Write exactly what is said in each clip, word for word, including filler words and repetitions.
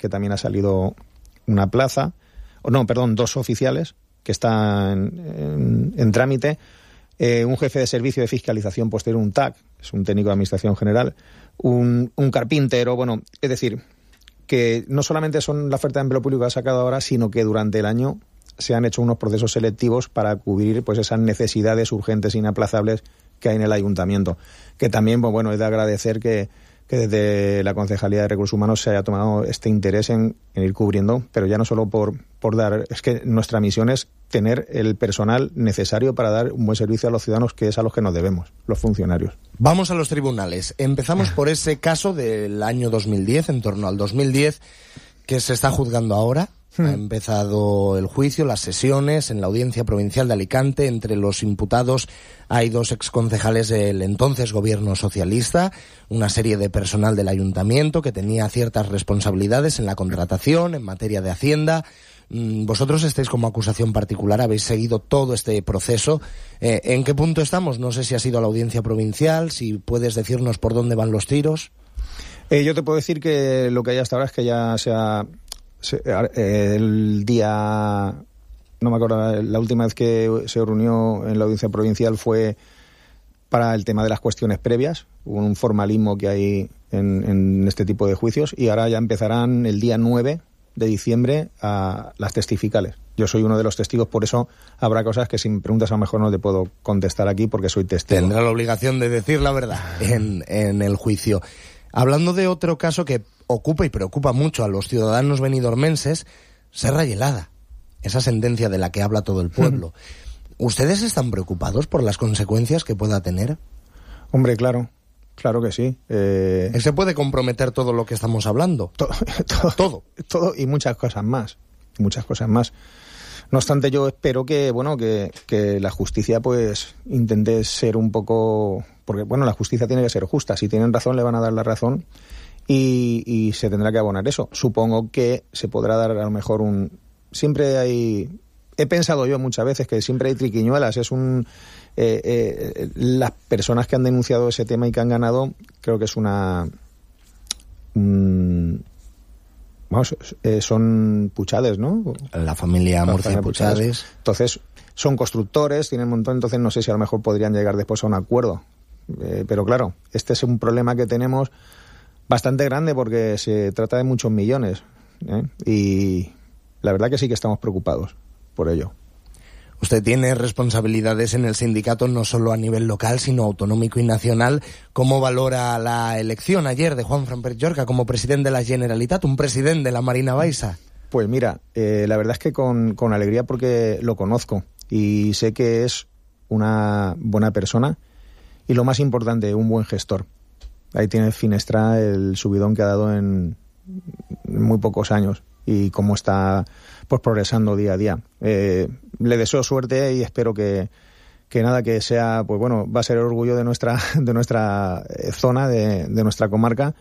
que también ha salido una plaza, o no, perdón, dos oficiales que están en, en, en trámite, eh, un jefe de servicio de fiscalización posterior, un T A C, es un técnico de administración general, un, un carpintero, bueno, es decir, que no solamente son la oferta de empleo público que ha sacado ahora, sino que durante el año se han hecho unos procesos selectivos para cubrir pues esas necesidades urgentes e inaplazables que hay en el ayuntamiento. Que también, pues, bueno, es de agradecer que, que desde la Concejalía de Recursos Humanos se haya tomado este interés en, en ir cubriendo, pero ya no solo por, por dar, es que nuestra misión es tener el personal necesario para dar un buen servicio a los ciudadanos, que es a los que nos debemos, los funcionarios. Vamos a los tribunales. Empezamos por ese caso del año dos mil diez, en torno al dos mil diez, que se está juzgando ahora. Ha empezado el juicio, las sesiones en la Audiencia Provincial de Alicante. Entre los imputados hay dos exconcejales del entonces gobierno socialista, una serie de personal del ayuntamiento que tenía ciertas responsabilidades en la contratación, en materia de Hacienda. Vosotros estáis como acusación particular, habéis seguido todo este proceso. Eh, ¿En qué punto estamos? No sé si ha sido a la Audiencia Provincial, si puedes decirnos por dónde van los tiros. Eh, yo te puedo decir que lo que hay hasta ahora es que ya se ha... el día, no me acuerdo, la última vez que se reunió en la audiencia provincial fue para el tema de las cuestiones previas, hubo un formalismo que hay en, en este tipo de juicios, y ahora ya empezarán el día nueve de diciembre a las testificales. Yo soy uno de los testigos, por eso habrá cosas que si me preguntas a lo mejor no te puedo contestar aquí porque soy testigo. Tendrá la obligación de decir la verdad en, en el juicio. Hablando de otro caso que ocupa y preocupa mucho a los ciudadanos benidormenses, Serra y Helada, esa sentencia de la que habla todo el pueblo. ¿Ustedes están preocupados por las consecuencias que pueda tener? Hombre, claro, claro que sí. Eh... ¿Se puede comprometer todo lo que estamos hablando? Todo, todo, todo. Todo y muchas cosas más, muchas cosas más. No obstante, yo espero que, bueno, que, que la justicia pues intente ser un poco... Porque, bueno, la justicia tiene que ser justa. Si tienen razón, le van a dar la razón y, y se tendrá que abonar eso. Supongo que se podrá dar a lo mejor un... Siempre hay... He pensado yo muchas veces que siempre hay triquiñuelas. Es un... Eh, eh, las personas que han denunciado ese tema y que han ganado, creo que es una... Un, vamos, eh, son Puchades, ¿no? La familia Murcia Puchades. Entonces, son constructores, tienen un montón, entonces no sé si a lo mejor podrían llegar después a un acuerdo. Eh, pero claro, este es un problema que tenemos bastante grande porque se trata de muchos millones, ¿eh? Y la verdad que sí que estamos preocupados por ello. Usted tiene responsabilidades en el sindicato no solo a nivel local, sino autonómico y nacional. ¿Cómo valora la elección ayer de Juanfran Pérez Llorca como presidente de la Generalitat, un presidente de la Marina Baixa? Pues mira, eh, la verdad es que con, con alegría porque lo conozco y sé que es una buena persona y lo más importante, un buen gestor. Ahí tiene Finestra el subidón que ha dado en muy pocos años y cómo está pues progresando día a día. Eh, le deseo suerte y espero que, que nada, que sea, pues bueno, va a ser el orgullo de nuestra, de nuestra zona, de, de nuestra comarca.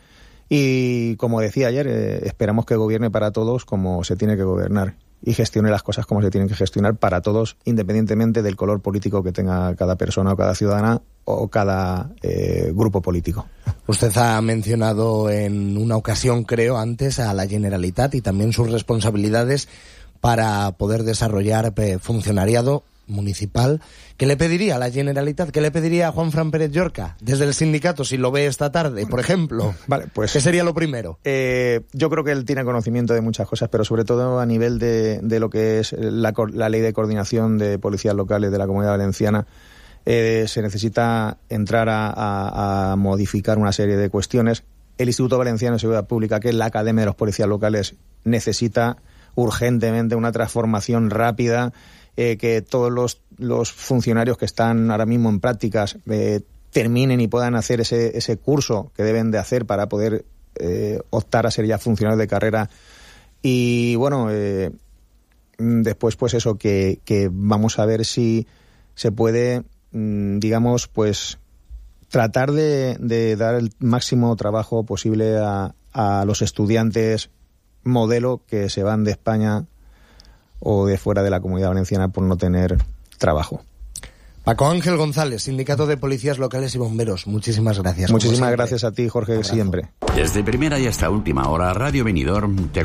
Y como decía ayer, eh, esperamos que gobierne para todos como se tiene que gobernar y gestione las cosas como se tienen que gestionar para todos, independientemente del color político que tenga cada persona o cada ciudadana o cada eh, grupo político. Usted ha mencionado en una ocasión, creo, antes a la Generalitat y también sus responsabilidades para poder desarrollar eh, funcionariado municipal. ¿Qué le pediría a la Generalitat? ¿Qué le pediría a Juanfran Pérez Llorca desde el sindicato si lo ve esta tarde, por ejemplo? Vale, pues ¿qué sería lo primero? Eh, yo creo que él tiene conocimiento de muchas cosas, pero sobre todo a nivel de, de lo que es la, la ley de coordinación de policías locales de la Comunidad Valenciana. Eh, se necesita entrar a, a, a modificar una serie de cuestiones. El Instituto Valenciano de Seguridad Pública, que es la Academia de los Policías Locales, necesita urgentemente una transformación rápida. Eh, que todos los, los funcionarios que están ahora mismo en prácticas eh, terminen y puedan hacer ese, ese curso que deben de hacer para poder eh, optar a ser ya funcionarios de carrera. Y bueno, eh, después pues eso, que, que vamos a ver si se puede, digamos, pues tratar de, de dar el máximo trabajo posible a, a los estudiantes modelo que se van de España o de fuera de la Comunidad Valenciana por no tener trabajo. Paco Ángel González, Sindicato de Policías Locales y Bomberos, muchísimas gracias. Muchísimas gracias a ti, Jorge, siempre. Desde primera y hasta última hora, Radio Benidorm te